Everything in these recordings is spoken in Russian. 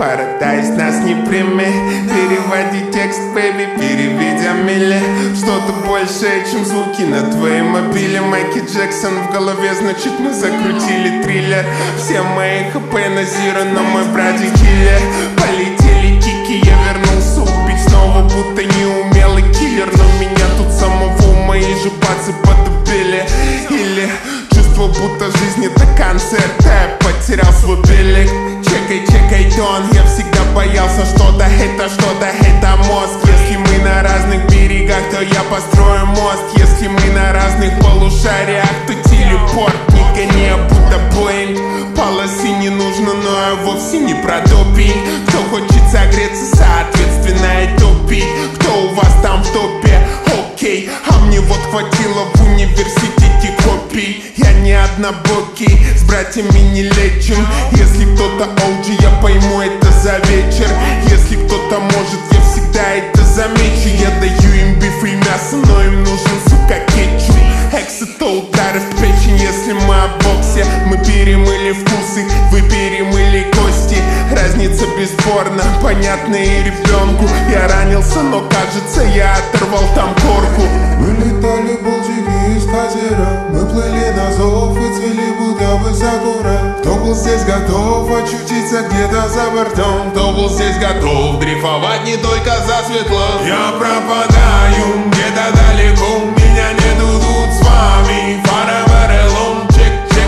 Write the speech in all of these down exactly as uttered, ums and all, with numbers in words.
Парадайз нас не примет. Переводи текст, бэби, переведя мили. Что-то большее, чем звуки на твоем мобиле. Майки Джексон в голове, значит мы закрутили триллер. Все мои хп на зиро, но мой братик киллер. Полетели кики, я вернулся убить снова, будто неумелый киллер. Но меня тут самого мои же пацы потупили. Или чувство, будто жизнь это концерт, а я потерял свой билет. Чекай, чекай тон, я всегда боялся что-то, это что-то, это мозг. Если мы на разных берегах, то я построю мост. Если мы на разных полушариях, то телепорт. Не гони, будто Боинг. Полосы не нужно, но я вовсе не про допинг. Кто хочет согреться, соответственно и топить. Кто у вас там в топе? Окей, а мне вот хватило в университете копий. Я не однобокий, с братьями не лечим. Если кто-то о джи, я пойму это за вечер. Если кто-то может, я всегда это замечу. Я даю им биф и мясо, но им нужен, сука, кетчуп. Экс это удары в печень, если мы о боксе. Мы перемыли вкусы, вы перемыли кости. Разница бесспорна, понятна и ребенку. Я ранился, но кажется, я оторвал там корку. Мы летали болтики из катера, мы плыли на зов и цвели будто бы сакура. Кто был здесь готов очутиться где-то за бортом? Кто был здесь готов дрейфовать не только за светло? Я пропадаю где-то далеко, меня нету тут с вами. Forever alone, чек-чек,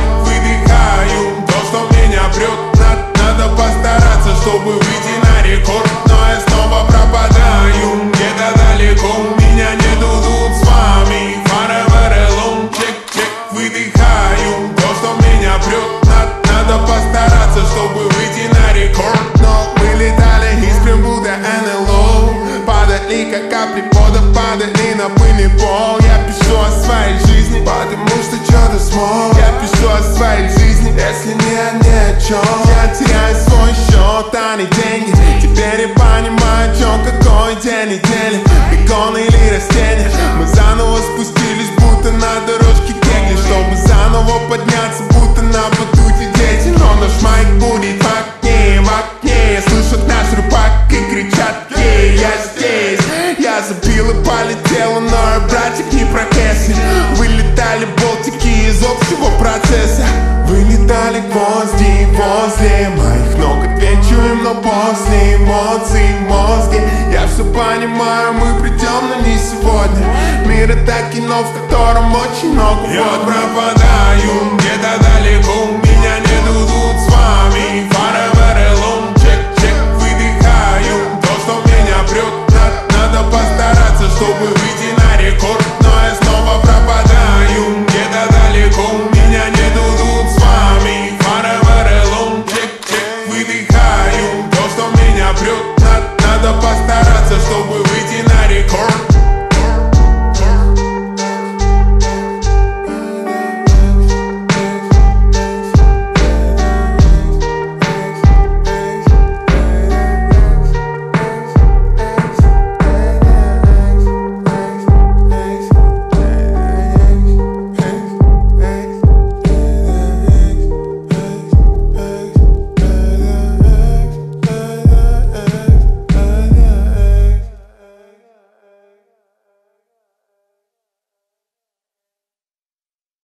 выдыхаю. То, что меня прет, надо, надо постараться, чтобы выйти на рекорд. Но я снова пропадаю где-то далеко, меня нету тут с вами. Forever alone, чек-чек, выдыхаю. То, что меня прет, надо, надо постараться, чтобы выйти на рекорд. Но мы летали из Бимбуда эн эл о. Падали как капли пота, падали на пыльный пол. Я пишу о своей жизни, потому что что-то смог. я пишу о своей жизни. Если не, ни о чем, Я теряю свой счет, а не деньги. Теперь я понимаю, о чем, какой день недели. Бекон или растения. Мы заново спустились, будто на дорожке кегли, чтобы заново подняться, будто на батуте дети. Но наш майк будет в окне, в окне. Слышат наш рыбак и кричат: ей, я здесь. Я забил и полетел, но я, братик, не профессия. Вылетали болтики из общего процесса. вылетали гвозди возле моих ног. Отвечу им, но после эмоций в мозге. Я все понимаю, мы придем, но не сегодня. Мир это кино, в котором очень много Я водных. пропадаю где-то далеко, меня нету тут с вами. Forever alone, чек-чек, выдыхаю. То, что меня прет, надо, надо постараться, чтобы выйти на рекорд. Но я снова пропадаю где-то далеко, меня нету тут с вами. Forever alone, чек-чек, выдыхаю. То, что меня прет, надо, надо постараться, чтобы выйти на рекорд.